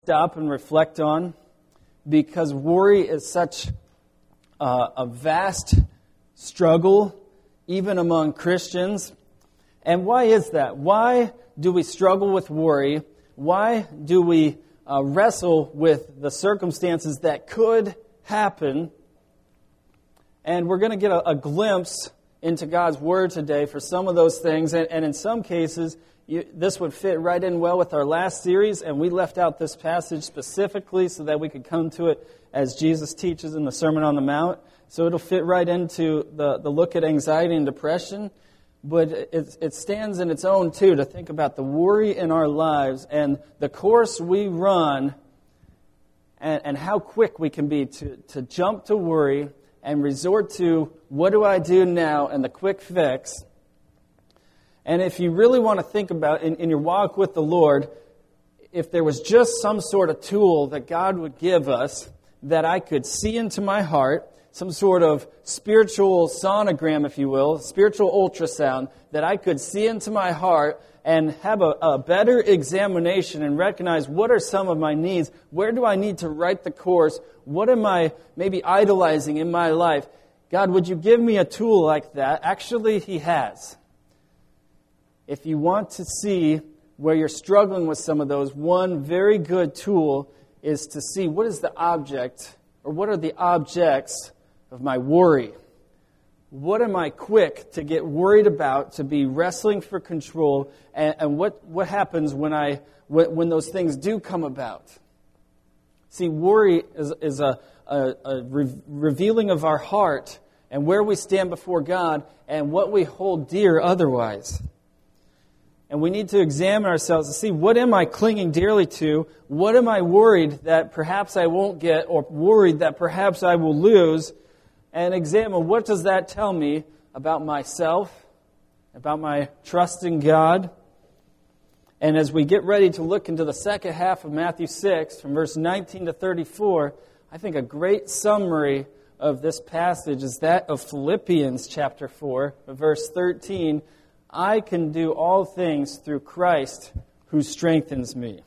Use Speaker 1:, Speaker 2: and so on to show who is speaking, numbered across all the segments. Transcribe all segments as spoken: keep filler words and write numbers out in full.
Speaker 1: stop and reflect on, because worry is such uh, a vast struggle, even among Christians. And why is that? Why do we struggle with worry? Why do we uh, wrestle with the circumstances that could happen? And we're going to get a, a glimpse into God's Word today for some of those things. And, and in some cases, you, this would fit right in well with our last series. And we left out this passage specifically so that we could come to it as Jesus teaches in the Sermon on the Mount. So it'll fit right into the, the look at anxiety and depression. But it, it stands in its own, too, to think about the worry in our lives and the course we run and, and how quick we can be to, to jump to worry and resort to, what do I do now, and the quick fix. And if you really want to think about, in, in your walk with the Lord, if there was just some sort of tool that God would give us that I could see into my heart, some sort of spiritual sonogram, if you will, spiritual ultrasound, that I could see into my heart and have a, a better examination and recognize what are some of my needs, where do I need to right the course, what am I maybe idolizing in my life. God, would you give me a tool like that? Actually, He has. If you want to see where you're struggling with some of those, one very good tool is to see what is the object, or what are the objects of my worry. What am I quick to get worried about, to be wrestling for control, and, and what, what happens when I when, when those things do come about? See, worry is, is a, a, a re- revealing of our heart and where we stand before God and what we hold dear otherwise. And we need to examine ourselves to see, what am I clinging dearly to? What am I worried that perhaps I won't get, or worried that perhaps I will lose? And examine, what does that tell me about myself, about my trust in God? And as we get ready to look into the second half of Matthew six, from verse nineteen to thirty-four, I think a great summary of this passage is that of Philippians chapter four, verse thirteen. I can do all things through Christ who strengthens me.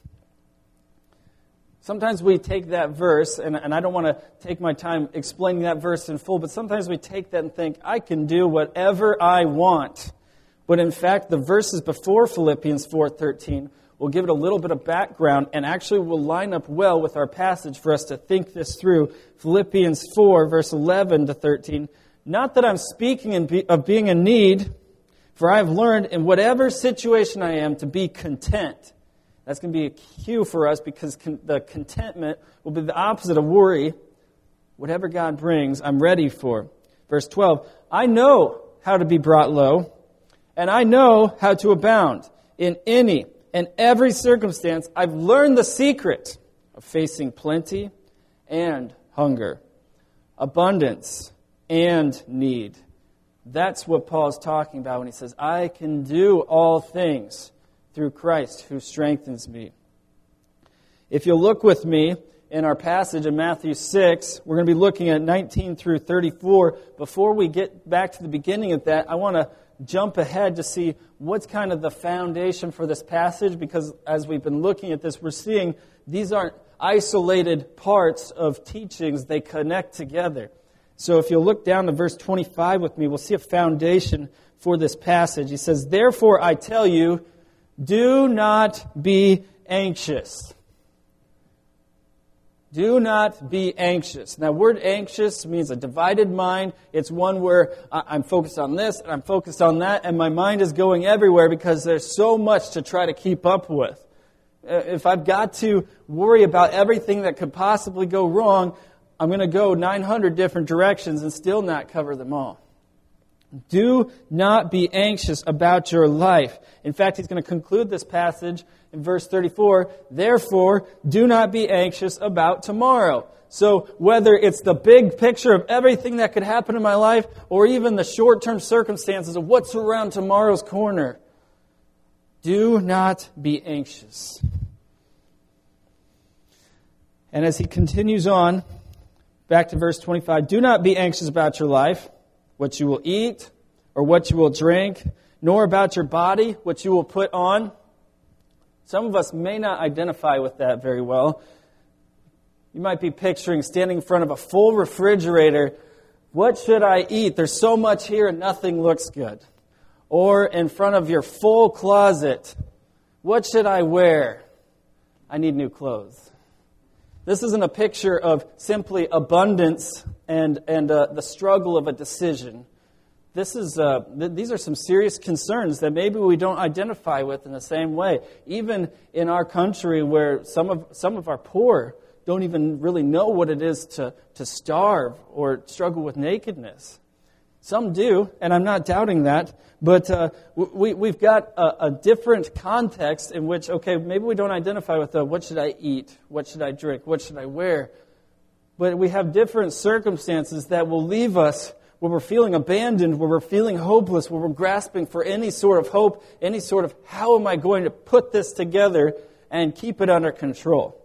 Speaker 1: Sometimes we take that verse, and, and I don't want to take my time explaining that verse in full, but sometimes we take that and think, I can do whatever I want. But in fact, the verses before Philippians four thirteen will give it a little bit of background and actually will line up well with our passage for us to think this through. Philippians four, verse eleven to thirteen. Not that I'm speaking in be, of being in need, for I have learned in whatever situation I am to be content. That's going to be a cue for us, because con- the contentment will be the opposite of worry. Whatever God brings, I'm ready for. Verse twelve, I know how to be brought low, and I know how to abound. In any and every circumstance, I've learned the secret of facing plenty and hunger, abundance and need. That's what Paul's talking about when he says, I can do all things through Christ who strengthens me. If you'll look with me in our passage in Matthew six, we're going to be looking at nineteen through thirty-four. Before we get back to the beginning of that, I want to jump ahead to see what's kind of the foundation for this passage, because as we've been looking at this, we're seeing these aren't isolated parts of teachings, they connect together. So if you'll look down to verse twenty-five with me, we'll see a foundation for this passage. He says, therefore I tell you, do not be anxious. Do not be anxious. Now, word anxious means a divided mind. It's one where I'm focused on this and I'm focused on that, and my mind is going everywhere because there's so much to try to keep up with. If I've got to worry about everything that could possibly go wrong, I'm going to go nine hundred different directions and still not cover them all. Do not be anxious about your life. In fact, he's going to conclude this passage in verse thirty-four. Therefore, do not be anxious about tomorrow. So whether it's the big picture of everything that could happen in my life, or even the short-term circumstances of what's around tomorrow's corner, do not be anxious. And as he continues on, back to verse twenty-five, do not be anxious about your life, what you will eat, or what you will drink, nor about your body, what you will put on. Some of us may not identify with that very well. You might be picturing standing in front of a full refrigerator. What should I eat? There's so much here and nothing looks good. Or in front of your full closet. What should I wear? I need new clothes. This isn't a picture of simply abundance and, and uh, the struggle of a decision. This is uh, th- these are some serious concerns that maybe we don't identify with in the same way. Even in our country where some of some of our poor don't even really know what it is to, to starve or struggle with nakedness. Some do, and I'm not doubting that, but uh, we, we've got a, a different context in which, okay, maybe we don't identify with the, what should I eat, what should I drink, what should I wear, but we have different circumstances that will leave us where we're feeling abandoned, where we're feeling hopeless, where we're grasping for any sort of hope, any sort of, how am I going to put this together and keep it under control?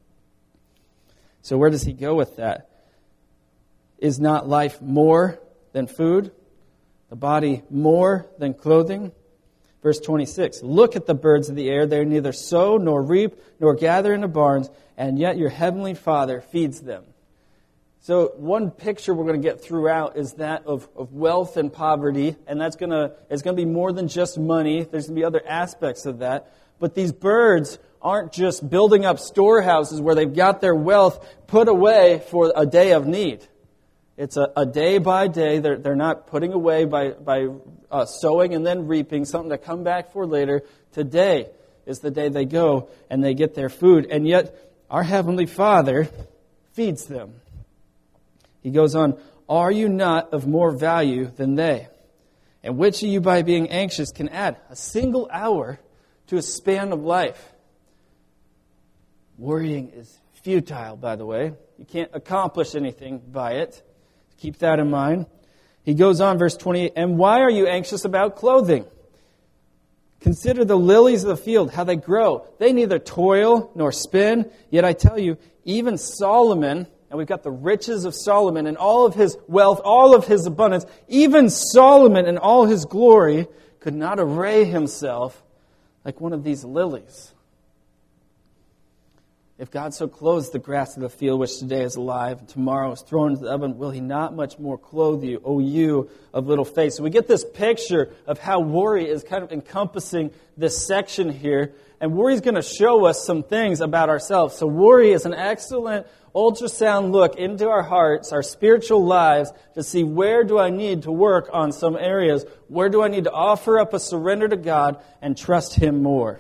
Speaker 1: So where does he go with that? Is not life more than food, the body more than clothing? Verse twenty-six, look at the birds of the air. They neither sow nor reap nor gather into barns, and yet your heavenly Father feeds them. So one picture we're going to get throughout is that of, of wealth and poverty, and that's going to it's going to be more than just money. There's going to be other aspects of that. But these birds aren't just building up storehouses where they've got their wealth put away for a day of need. It's a, a day by day. They're, they're not putting away by, by uh, sowing and then reaping, something to come back for later. Today is the day they go and they get their food. And yet our Heavenly Father feeds them. He goes on, are you not of more value than they? And which of you by being anxious can add a single hour to a span of life? Worrying is futile, by the way. You can't accomplish anything by it. Keep that in mind. He goes on, verse twenty-eight, and why are you anxious about clothing? Consider the lilies of the field, how they grow. They neither toil nor spin. Yet I tell you, even Solomon, and we've got the riches of Solomon and all of his wealth, all of his abundance, even Solomon in all his glory could not array himself like one of these lilies. If God so clothes the grass of the field, which today is alive and tomorrow is thrown into the oven, will he not much more clothe you, O you of little faith? So we get this picture of how worry is kind of encompassing this section here. And worry is going to show us some things about ourselves. So worry is an excellent ultrasound look into our hearts, our spiritual lives, to see where do I need to work on some areas? Where do I need to offer up a surrender to God and trust Him more?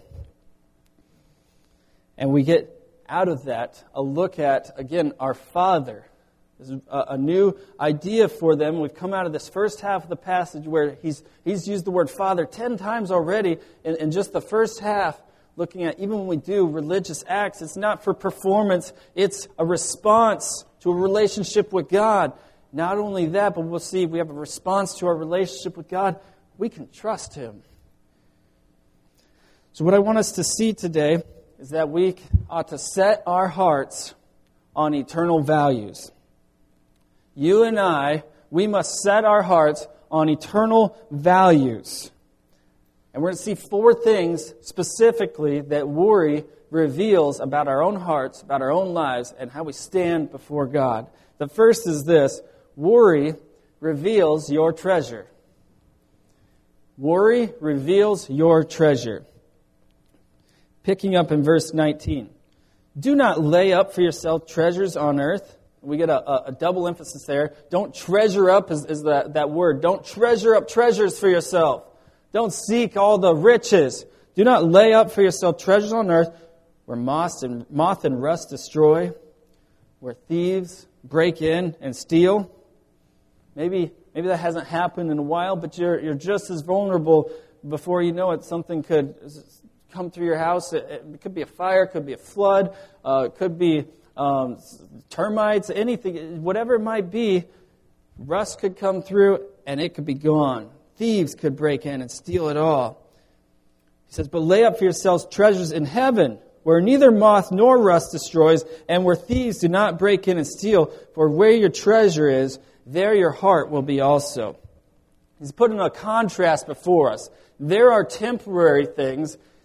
Speaker 1: And we get out of that a look at, again, our Father. This is a, a new idea for them. We've come out of this first half of the passage where he's he's used the word Father ten times already in, in just the first half, looking at even when we do religious acts, it's not for performance, it's a response to a relationship with God. Not only that, but we'll see we have a response to our relationship with God. We can trust Him. So what I want us to see today is that we ought to set our hearts on eternal values. You and I, we must set our hearts on eternal values. And we're going to see four things specifically that worry reveals about our own hearts, about our own lives, and how we stand before God. The first is this: worry reveals your treasure. Worry reveals your treasure. Picking up in verse nineteen. Do not lay up for yourself treasures on earth. We get a, a double emphasis there. Don't treasure up is, is that, that word. Don't treasure up treasures for yourself. Don't seek all the riches. Do not lay up for yourself treasures on earth where moth and, moth and rust destroy, where thieves break in and steal. Maybe maybe that hasn't happened in a while, but you're you're just as vulnerable. Before you know it, something could come through your house. It, it could be a fire, could be a flood, uh, it could be um, termites, anything, whatever it might be. Rust could come through and it could be gone. Thieves could break in and steal it all. He says, but lay up for yourselves treasures in heaven, where neither moth nor rust destroys, and where thieves do not break in and steal. For where your treasure is, there your heart will be also. He's putting a contrast before us. There are temporary things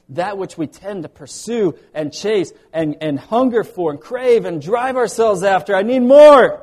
Speaker 1: that which we tend to pursue and chase and, and hunger for and crave and drive ourselves after. I need more.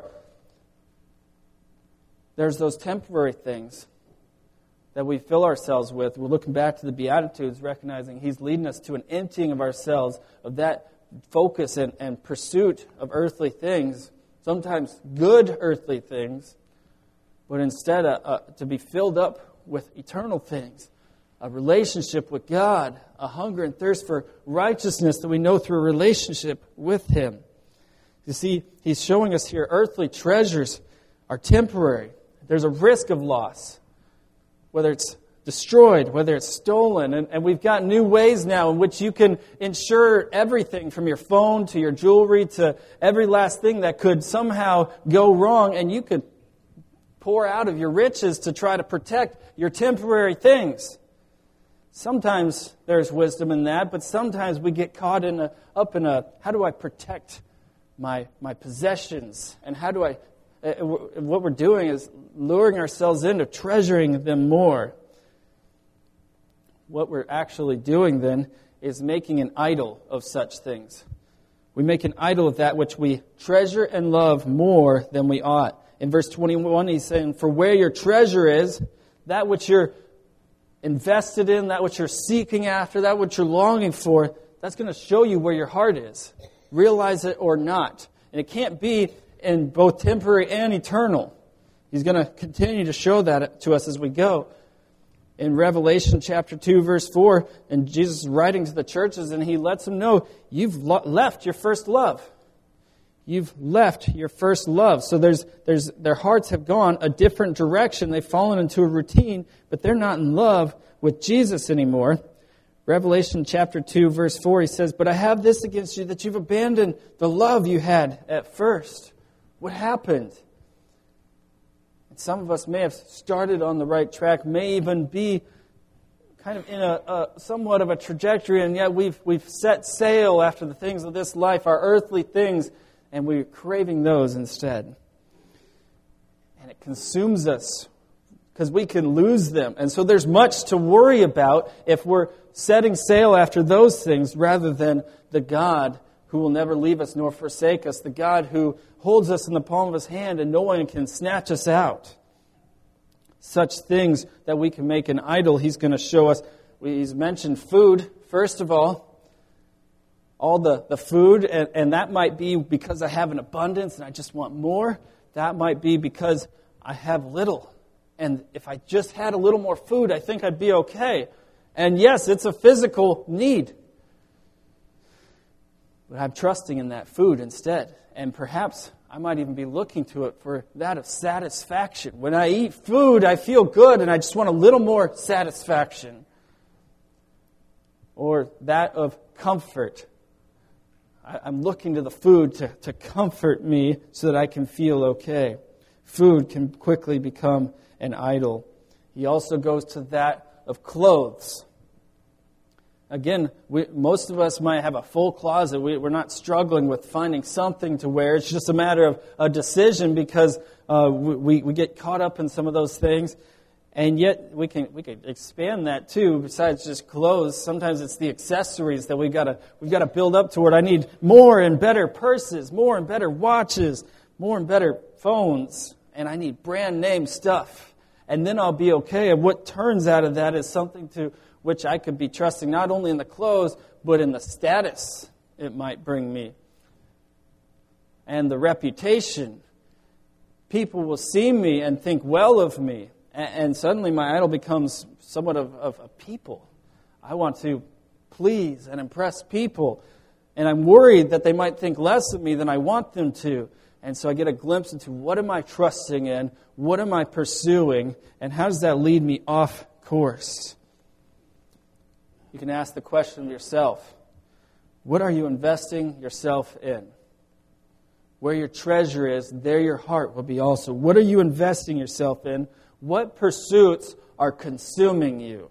Speaker 1: There's those temporary things that we fill ourselves with. We're looking back to the Beatitudes, recognizing He's leading us to an emptying of ourselves, of that focus and, and pursuit of earthly things, sometimes good earthly things, but instead uh, uh, to be filled up with eternal things, a relationship with God, a hunger and thirst for righteousness that we know through a relationship with Him. You see, He's showing us here earthly treasures are temporary. There's a risk of loss, whether it's destroyed, whether it's stolen. And, and we've got new ways now in which you can insure everything from your phone to your jewelry to every last thing that could somehow go wrong. And you could pour out of your riches to try to protect your temporary things. Sometimes there's wisdom in that, but sometimes we get caught in a, up in a, how do I protect my my possessions? And how do I, uh, what we're doing is luring ourselves into treasuring them more. What we're actually doing then is making an idol of such things. We make an idol of that which we treasure and love more than we ought. In verse twenty-one, he's saying, for where your treasure is, that which you're invested in, that which you're seeking after, that which you're longing for, that's going to show you where your heart is. Realize it or not. And it can't be in both temporary and eternal. He's going to continue to show that to us as we go. In Revelation chapter two, verse four, and Jesus is writing to the churches, and He lets them know, you've left your first love. You've left your first love. So there's, there's, their hearts have gone a different direction. They've fallen into a routine, but they're not in love with Jesus anymore. Revelation chapter two, verse four, he says, but I have this against you, that you've abandoned the love you had at first. What happened? And some of us may have started on the right track, may even be kind of in a, a somewhat of a trajectory, and yet we've we've set sail after the things of this life, our earthly things, and we're craving those instead. And it consumes us because we can lose them. And so there's much to worry about if we're setting sail after those things rather than the God who will never leave us nor forsake us, the God who holds us in the palm of His hand and no one can snatch us out. Such things that we can make an idol, He's going to show us. He's mentioned food, first of all. All the, the food, and, and that might be because I have an abundance and I just want more. That might be because I have little. And if I just had a little more food, I think I'd be okay. And yes, it's a physical need. But I'm trusting in that food instead. And perhaps I might even be looking to it for that of satisfaction. When I eat food, I feel good and I just want a little more satisfaction. Or that of comfort. I'm looking to the food to, to comfort me so that I can feel okay. Food can quickly become an idol. He also goes to that of clothes. Again, we, most of us might have a full closet. We, we're not struggling with finding something to wear. It's just a matter of a decision because uh, we, we get caught up in some of those things. And yet we can we can expand that too. Besides just clothes, sometimes it's the accessories that we gotta we've got to build up toward. I need more and better purses, more and better watches, more and better phones, and I need brand name stuff. And then I'll be okay. And what turns out of that is something to which I could be trusting not only in the clothes but in the status it might bring me and the reputation. People will see me and think well of me. And suddenly my idol becomes somewhat of, of a people. I want to please and impress people. And I'm worried that they might think less of me than I want them to. And so I get a glimpse into what am I trusting in? What am I pursuing? And how does that lead me off course? You can ask the question of yourself. What are you investing yourself in? Where your treasure is, there your heart will be also. What are you investing yourself in? What pursuits are consuming you?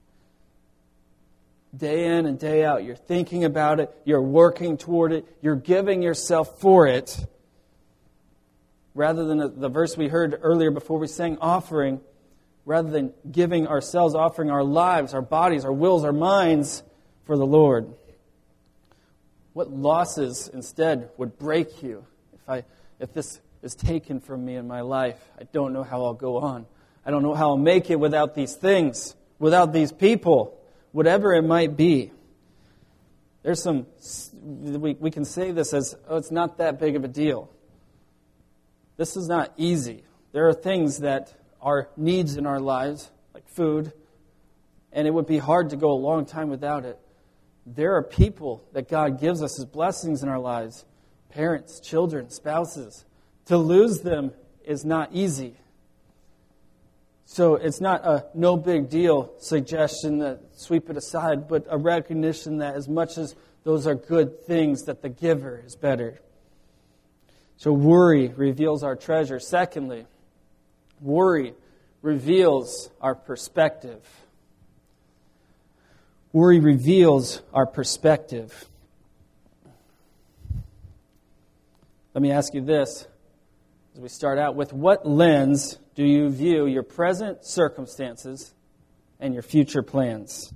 Speaker 1: Day in and day out, you're thinking about it, you're working toward it, you're giving yourself for it. Rather than the verse we heard earlier before we sang offering, rather than giving ourselves, offering our lives, our bodies, our wills, our minds for the Lord? What losses instead would break you if I if this is taken from me in my life? I don't know how I'll go on. I don't know how I'll make it without these things, without these people, whatever it might be. There's some, we, we can say this as, oh, it's not that big of a deal. This is not easy. There are things that are needs in our lives, like food, and it would be hard to go a long time without it. There are people that God gives us as blessings in our lives, parents, children, spouses. To lose them is not easy. So it's not a no big deal suggestion that sweep it aside, but a recognition that as much as those are good things, that the giver is better. So worry reveals our treasure. Secondly, worry reveals our perspective. Worry reveals our perspective. Let me ask you this as we start out. With what lens do you view your present circumstances and your future plans?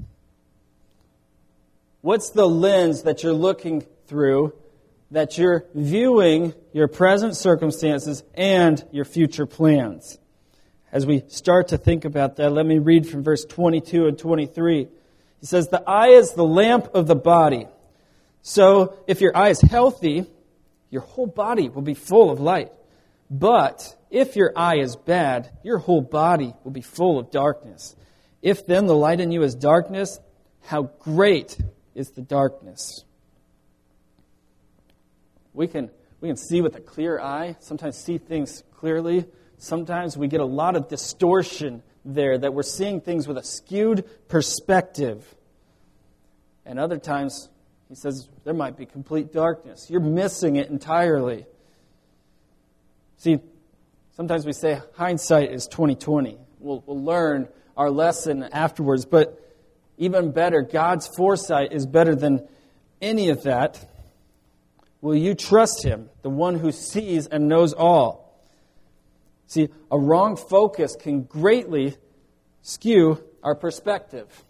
Speaker 1: What's the lens that you're looking through, that you're viewing your present circumstances and your future plans? As we start to think about that, let me read from verse twenty-two and twenty-three. He says, "The eye is the lamp of the body. So if your eye is healthy, your whole body will be full of light. But if your eye is bad, your whole body will be full of darkness. If then the light in you is darkness, how great is the darkness?" We can, we can see with a clear eye, sometimes see things clearly. Sometimes we get a lot of distortion there, that we're seeing things with a skewed perspective. And other times, he says, there might be complete darkness. You're missing it entirely. See, sometimes we say hindsight is twenty twenty. We'll, we'll learn our lesson afterwards. But even better, God's foresight is better than any of that. Will you trust Him, the one who sees and knows all? See, a wrong focus can greatly skew our perspective.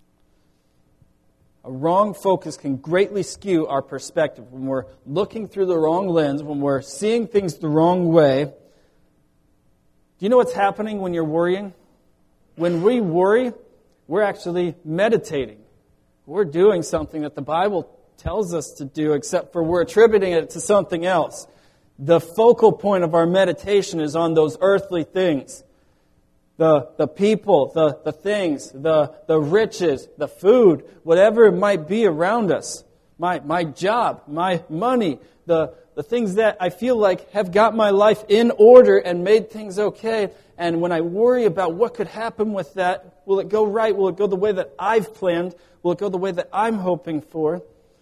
Speaker 1: A wrong focus can greatly skew our perspective. When we're looking through the wrong lens, when we're seeing things the wrong way. Do you know what's happening when you're worrying? When we worry, we're actually meditating. We're doing something that the Bible tells us to do, except for we're attributing it to something else. The focal point of our meditation is on those earthly things. The, the people, the, the things, the, the riches, the food, whatever it might be around us. My, my job, my money, the, the things that I feel like have got my life in order and made things okay. And when I worry about what could happen with that, will it go right? Will it go the way that I've planned? Will it go the way that I'm hoping for?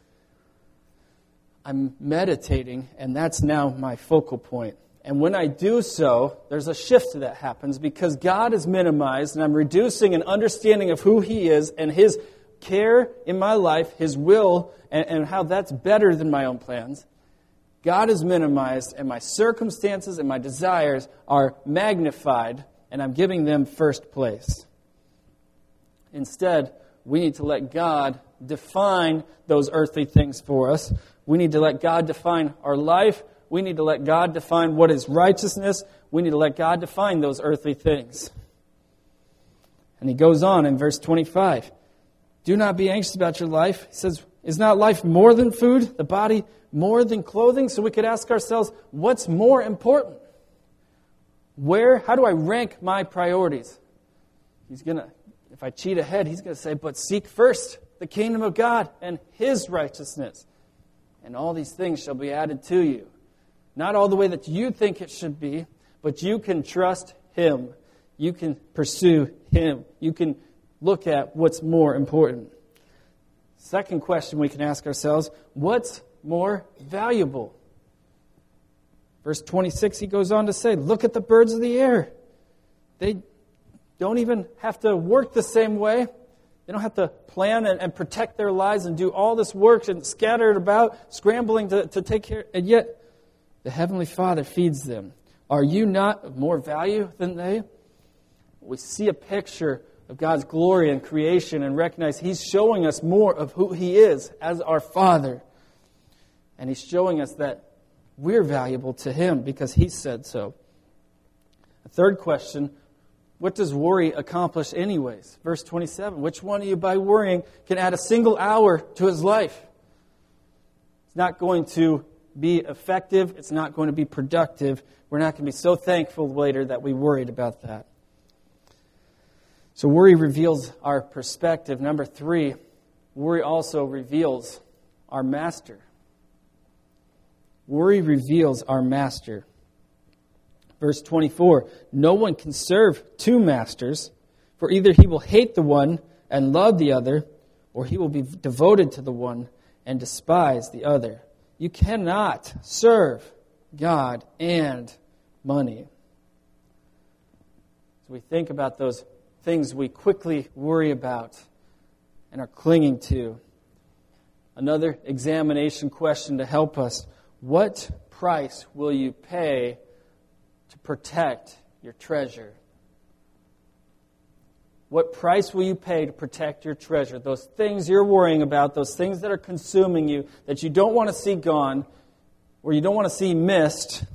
Speaker 1: I'm meditating, and that's now my focal point. And when I do so, there's a shift that happens because God is minimized, and I'm reducing an understanding of who He is and His care in my life, His will, and, and how that's better than my own plans. God is minimized, and my circumstances and my desires are magnified, and I'm giving them first place. Instead, we need to let God define those earthly things for us. We need to let God define our life. We need to let God define what is righteousness. We need to let God define those earthly things. And he goes on in verse twenty-five. Do not be anxious about your life. He says, is not life more than food? The body more than clothing? So we could ask ourselves, what's more important? Where, how do I rank my priorities? He's going to, if I cheat ahead, he's going to say, but seek first the kingdom of God and His righteousness. And all these things shall be added to you. Not all the way that you think it should be, but you can trust Him. You can pursue Him. You can look at what's more important. Second question we can ask ourselves, what's more valuable? Verse twenty-six, he goes on to say, look at the birds of the air. They don't even have to work the same way. They don't have to plan and, and protect their lives and do all this work and scatter it about, scrambling to, to take care. And yet, the Heavenly Father feeds them. Are you not of more value than they? We see a picture of God's glory and creation and recognize He's showing us more of who He is as our Father. And He's showing us that we're valuable to Him because He said so. A third question, what does worry accomplish anyways? Verse twenty-seven, which one of you by worrying can add a single hour to his life? It's not going to be effective. It's not going to be productive. We're not going to be so thankful later that we worried about that. So worry reveals our perspective. Number three, worry also reveals our master. Worry reveals our master. Verse twenty-four, no one can serve two masters, for either he will hate the one and love the other, or he will be devoted to the one and despise the other. You cannot serve God and money. As we think about those things we quickly worry about and are clinging to, another examination question to help us. What price will you pay to protect your treasure? What price will you pay to protect your treasure? Those things you're worrying about, those things that are consuming you, that you don't want to see gone, or you don't want to see missed.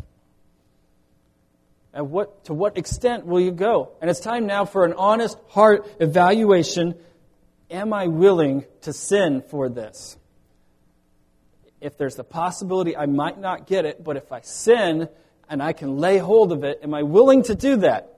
Speaker 1: And what, to what extent will you go? And it's time now for an honest heart evaluation. Am I willing to sin for this? If there's the possibility I might not get it, but if I sin and I can lay hold of it, am I willing to do that?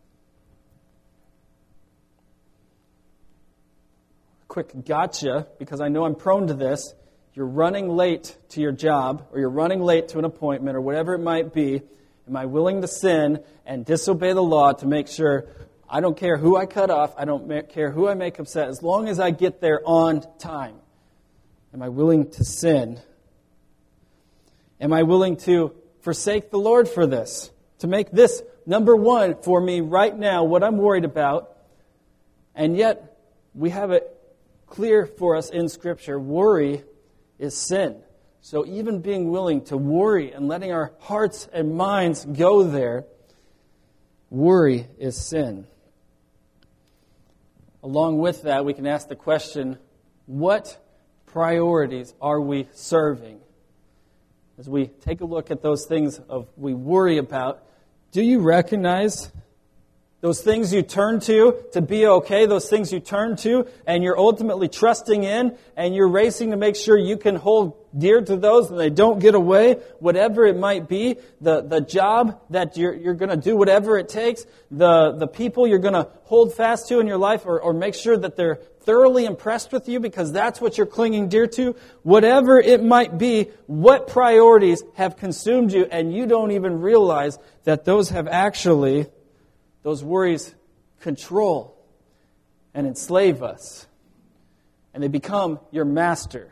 Speaker 1: Quick gotcha, because I know I'm prone to this. You're running late to your job, or you're running late to an appointment, or whatever it might be. Am I willing to sin and disobey the law to make sure I don't care who I cut off, I don't care who I make upset, as long as I get there on time? Am I willing to sin? Am I willing to forsake the Lord for this? To make this number one for me right now, what I'm worried about. And yet, we have it clear for us in Scripture. Worry is sin. So even being willing to worry and letting our hearts and minds go there, worry is sin. Along with that, we can ask the question, what priorities are we serving? As we take a look at those things of we worry about, do you recognize those things you turn to to be okay, those things you turn to and you're ultimately trusting in and you're racing to make sure you can hold dear to those and they don't get away, whatever it might be, the, the job that you're, you're going to do whatever it takes, the, the people you're going to hold fast to in your life or, or make sure that they're thoroughly impressed with you because that's what you're clinging dear to, whatever it might be, what priorities have consumed you and you don't even realize that those have actually... Those worries control and enslave us. And they become your master.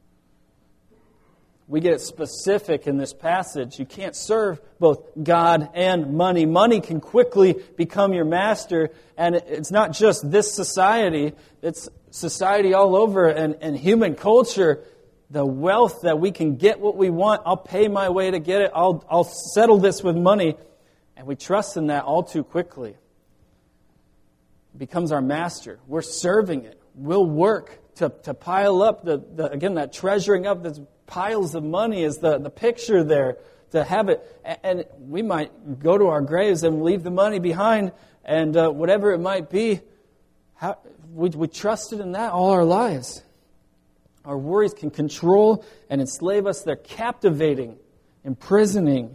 Speaker 1: We get specific in this passage. You can't serve both God and money. Money can quickly become your master. And it's not just this society. It's society all over and, and human culture. The wealth that we can get what we want. I'll pay my way to get it. I'll, I'll settle this with money. And we trust in that all too quickly. It becomes our master. We're serving it. We'll work to, to pile up, the, the again, that treasuring up, the piles of money is the, the picture there, to have it. And we might go to our graves and leave the money behind, and uh, whatever it might be, how, we, we trusted in that all our lives. Our worries can control and enslave us. They're captivating, imprisoning.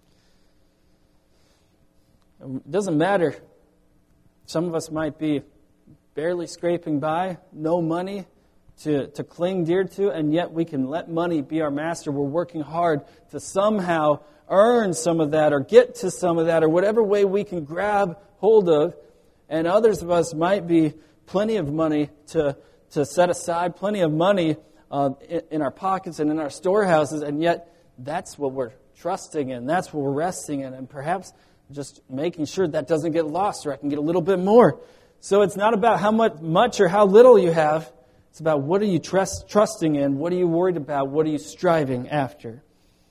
Speaker 1: It doesn't matter. Some of us might be barely scraping by, no money to, to cling dear to, and yet we can let money be our master. We're working hard to somehow earn some of that or get to some of that or whatever way we can grab hold of. And others of us might be plenty of money to, to set aside, plenty of money uh, in, in our pockets and in our storehouses, and yet that's what we're trusting in. That's what we're resting in. And perhaps just making sure that doesn't get lost or I can get a little bit more. So it's not about how much, much or how little you have. It's about what are you trust, trusting in? What are you worried about? What are you striving after?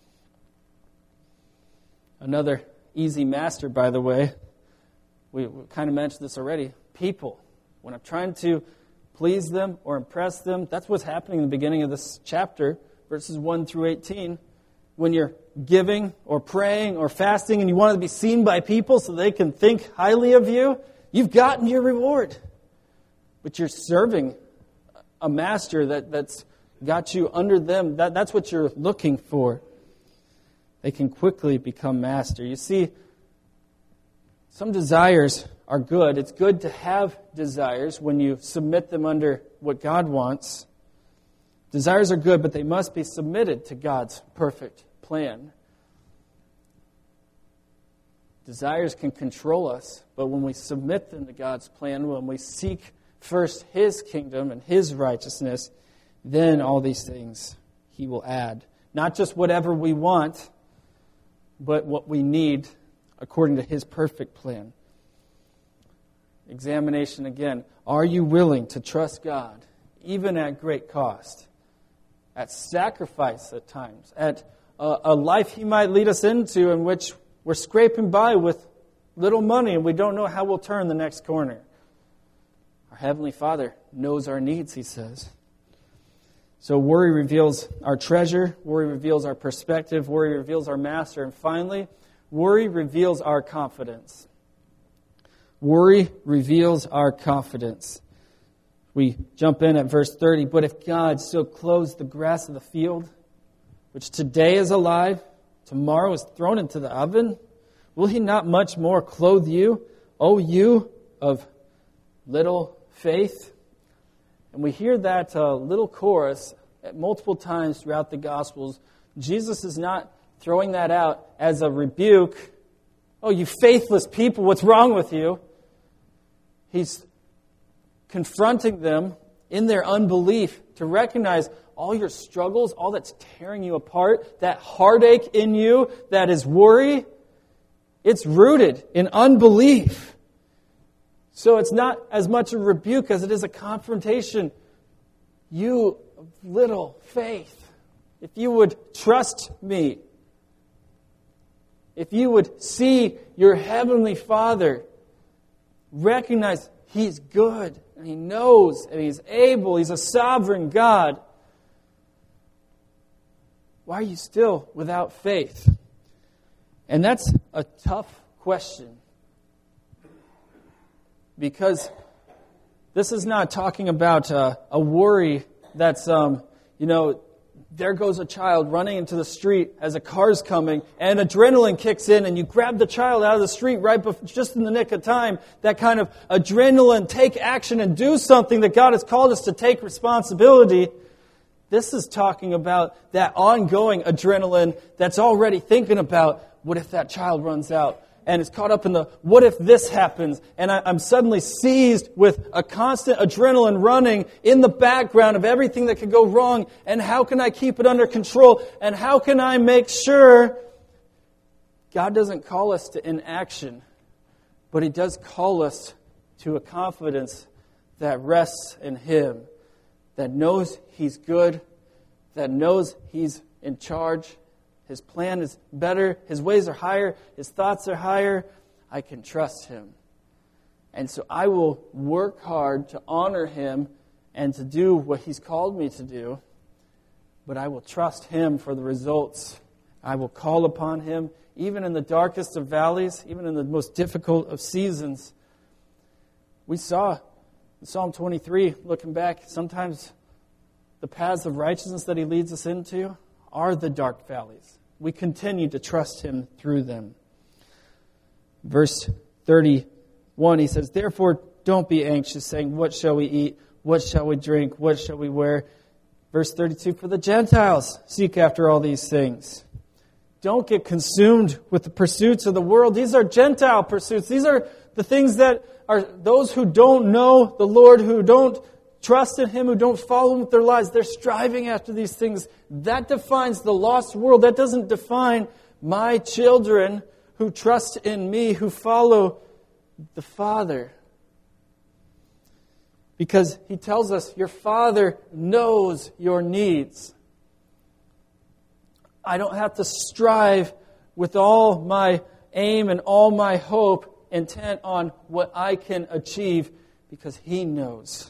Speaker 1: Another easy master, by the way, we, we kind of mentioned this already, people. when I'm trying to please them or impress them. That's what's happening in the beginning of this chapter, verses one through eighteen. When you're giving or praying or fasting and you want to be seen by people so they can think highly of you, you've gotten your reward. But you're serving a master that, that's got you under them. That, that's what you're looking for. They can quickly become master. You see, some desires are good. It's good to have desires when you submit them under what God wants. Desires are good, but they must be submitted to God's perfect plan. Desires can control us, but when we submit them to God's plan, when we seek first His kingdom and His righteousness, then all these things He will add. Not just whatever we want, but what we need according to His perfect plan. Examination again. Are you willing to trust God, even at great cost, at sacrifice at times, at a, a life He might lead us into in which we're scraping by with little money and we don't know how we'll turn the next corner? Our Heavenly Father knows our needs, He says. So worry reveals our treasure. Worry reveals our perspective. Worry reveals our master. And finally, worry reveals our confidence. Worry reveals our confidence. We jump in at verse thirty. But if God so clothes the grass of the field, which today is alive, tomorrow is thrown into the oven, will He not much more clothe you, O you of little faith? And we hear that uh, little chorus at multiple times throughout the Gospels. Jesus is not throwing that out as a rebuke. Oh, you faithless people, what's wrong with you? He's confronting them in their unbelief to recognize all your struggles, all that's tearing you apart, that heartache in you that is worry, it's rooted in unbelief. So it's not as much a rebuke as it is a confrontation. You of little faith, if you would trust me, if you would see your Heavenly Father, recognize He's good and He knows and He's able, He's a sovereign God, why are you still without faith? And that's a tough question. Because this is not talking about uh, a worry that's, um, you know, there goes a child running into the street as a car's coming and adrenaline kicks in and you grab the child out of the street right before, just in the nick of time. That kind of adrenaline, take action and do something that God has called us to take responsibility. This is talking about that ongoing adrenaline that's already thinking about, what if that child runs out? And is caught up in the, what if this happens? And I, I'm suddenly seized with a constant adrenaline running in the background of everything that could go wrong. And how can I keep it under control? And how can I make sure? God doesn't call us to inaction, but He does call us to a confidence that rests in Him, that knows He's good, that knows He's in charge. His plan is better. His ways are higher. His thoughts are higher. I can trust Him. And so I will work hard to honor Him and to do what He's called me to do. But I will trust Him for the results. I will call upon Him even in the darkest of valleys, even in the most difficult of seasons. We saw in Psalm twenty-three, looking back, sometimes the paths of righteousness that He leads us into are the dark valleys. We continue to trust Him through them. Verse thirty-one, he says, therefore don't be anxious, saying, what shall we eat? What shall we drink? What shall we wear? Verse thirty-two, for the Gentiles seek after all these things. Don't get consumed with the pursuits of the world. These are Gentile pursuits. These are the things that are those who don't know the Lord, who don't trust in Him, who don't follow Him with their lives. They're striving after these things. That defines the lost world. That doesn't define my children who trust in me, who follow the Father. Because He tells us, your Father knows your needs. I don't have to strive with all my aim and all my hope intent on what I can achieve, because He knows.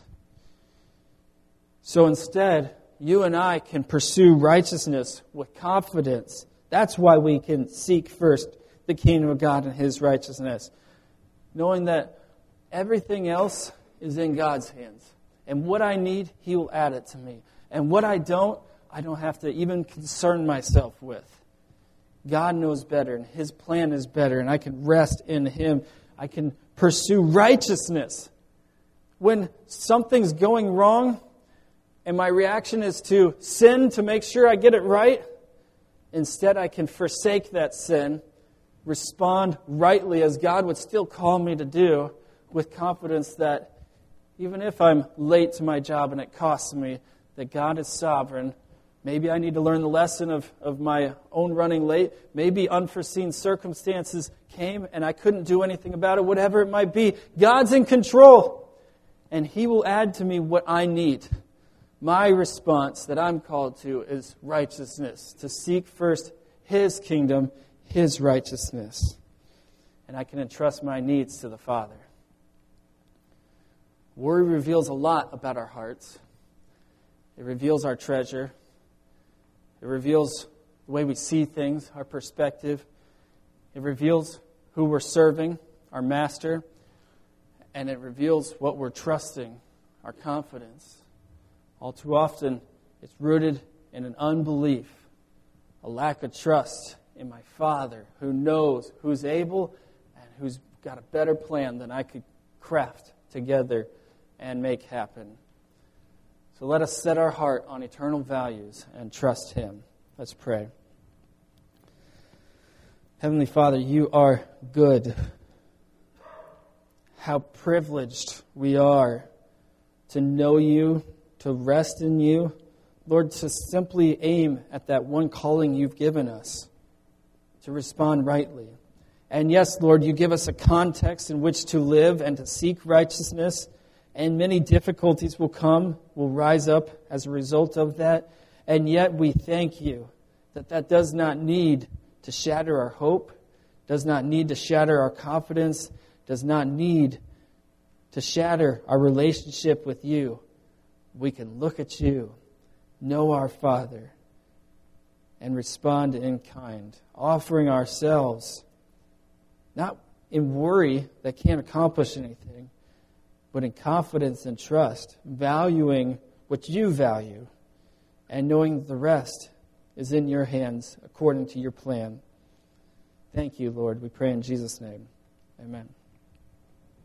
Speaker 1: So instead, you and I can pursue righteousness with confidence. That's why we can seek first the kingdom of God and His righteousness, knowing that everything else is in God's hands. And what I need, He will add it to me. And what I don't, I don't have to even concern myself with. God knows better, and His plan is better, and I can rest in Him. I can pursue righteousness. When something's going wrong, and my reaction is to sin to make sure I get it right, instead I can forsake that sin, respond rightly as God would still call me to do, with confidence that even if I'm late to my job and it costs me, that God is sovereign. Maybe I need to learn the lesson of, of my own running late. Maybe unforeseen circumstances came and I couldn't do anything about it, whatever it might be. God's in control, and He will add to me what I need. My response that I'm called to is righteousness, to seek first His kingdom, His righteousness. And I can entrust my needs to the Father. Worry reveals a lot about our hearts. It reveals our treasure. It reveals the way we see things, our perspective. It reveals who we're serving, our master. And it reveals what we're trusting, our confidence. All too often, it's rooted in an unbelief, a lack of trust in my Father who knows, who's able, and who's got a better plan than I could craft together and make happen. So let us set our heart on eternal values and trust Him. Let's pray. Heavenly Father, You are good. How privileged we are to know You, to rest in You. Lord, to simply aim at that one calling You've given us, to respond rightly. And yes, Lord, You give us a context in which to live and to seek righteousness, and many difficulties will come, will rise up as a result of that. And yet we thank You that that does not need to shatter our hope, does not need to shatter our confidence, does not need to shatter our relationship with You. We can look at You, know our Father, and respond in kind, offering ourselves, not in worry that can't accomplish anything, but in confidence and trust, valuing what You value, and knowing the rest is in Your hands according to Your plan. Thank You, Lord. We pray in Jesus' name. Amen.